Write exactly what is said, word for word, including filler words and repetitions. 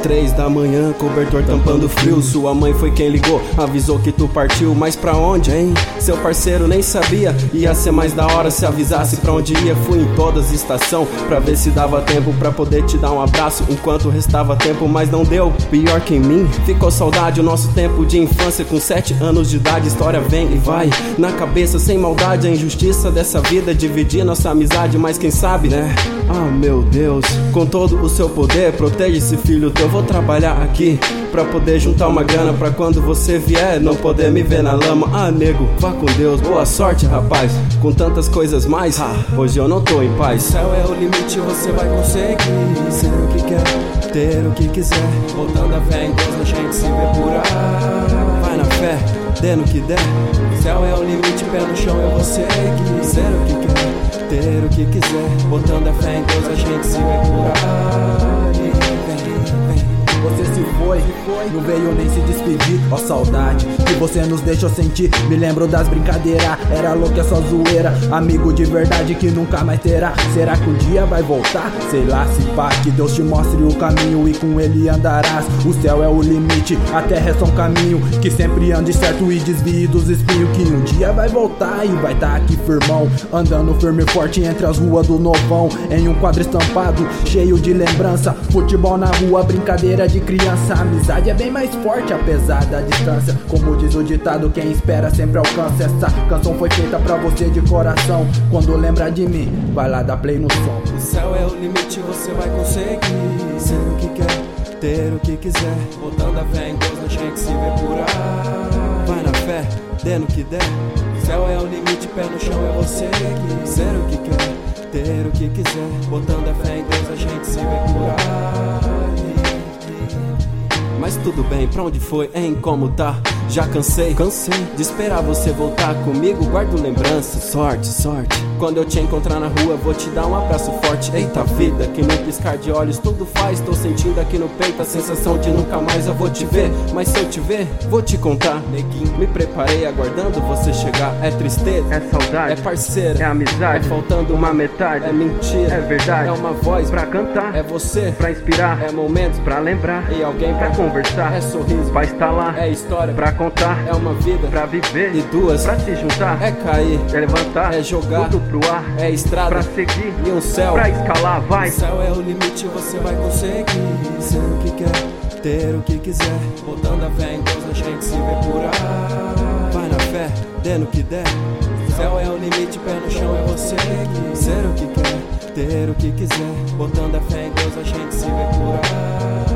Três da manhã, cobertor tampando frio. Sua mãe foi quem ligou, avisou que tu partiu. Mas pra onde, hein? Seu parceiro nem sabia. Ia ser mais da hora se avisasse pra onde ia. Fui em todas as estações pra ver se dava tempo pra poder te dar um abraço enquanto restava tempo, mas não deu. Pior que em mim, ficou saudade. O nosso tempo de infância com sete anos de idade. História vem e vai na cabeça sem maldade. A injustiça dessa vida dividir nossa amizade. Mas quem sabe, né? Ah, meu Deus, com todo o seu poder, protege esse filho teu. Vou trabalhar aqui pra poder juntar uma grana, pra quando você vier não poder me ver na lama. Ah, nego, vá com Deus, boa sorte, rapaz. Com tantas coisas mais, hoje eu não tô em paz. O céu é o limite, você vai conseguir ser o que quer, ter o que quiser. Botando a fé em Deus, a gente se vê por aí. Vai na fé, dê no que der. O céu é o limite, pé no chão, eu vou seguir. Ser o que quer, ter o que quiser. Botando a fé em Deus, a gente se vê por aí. Vem, vem. Você se foi, não veio nem se despedir. Ó saudade que você nos deixou sentir. Me lembro das brincadeiras, era louco, é só zoeira. Amigo de verdade que nunca mais terá. Será que um dia vai voltar? Sei lá, se pá, que Deus te mostre o caminho e com ele andarás. O céu é o limite, a terra é só um caminho. Que sempre ande certo e desvie dos espinhos. Que um dia vai voltar e vai tá aqui firmão, andando firme e forte entre as ruas do Novão. Em um quadro estampado, cheio de lembrança. Futebol na rua, brincadeira de criança. A amizade é bem mais forte apesar da distância. Como diz o ditado, quem espera sempre alcança. Essa canção foi feita pra você de coração. Quando lembra de mim, vai lá dar play no som. O céu é o limite, você vai conseguir ser o que quer, ter o que quiser. Botando a fé em Deus, a gente se vê por aí. Vai na fé, dê no que der. O céu é o limite, pé no chão, é você que ser o que quer, ter o que quiser. Botando a fé em Deus, a gente se vê por aí. Mas tudo bem, pra onde foi, hein, como tá? Já cansei, cansei de esperar você voltar comigo. Guardo lembranças, sorte, sorte. Quando eu te encontrar na rua, vou te dar um abraço forte. Eita vida, que no piscar de olhos tudo faz. Tô sentindo aqui no peito a sensação de nunca mais eu vou te ver. Mas se eu te ver, vou te contar, neguinho. Me preparei aguardando você chegar. É tristeza, é saudade, é parceira, é amizade, é faltando uma metade, é mentira, é verdade, é uma voz pra cantar, é você, pra inspirar, é momentos pra lembrar, e alguém pra conversar, é sorriso, pra estar lá, é história pra contar, é uma vida pra viver, e duas pra se juntar, é cair, é levantar, é jogar tudo pro ar, é estrada pra seguir, e um céu pra escalar, vai. O céu é o limite, você vai conseguir ser o que quer, ter o que quiser. Botando a fé em Deus, a gente se vê por aí. Vai na fé, dê no que der. O céu é o limite, pé no chão, é você que ser o que quer, ter o que quiser. Botando a fé em Deus, a gente se vê por aí.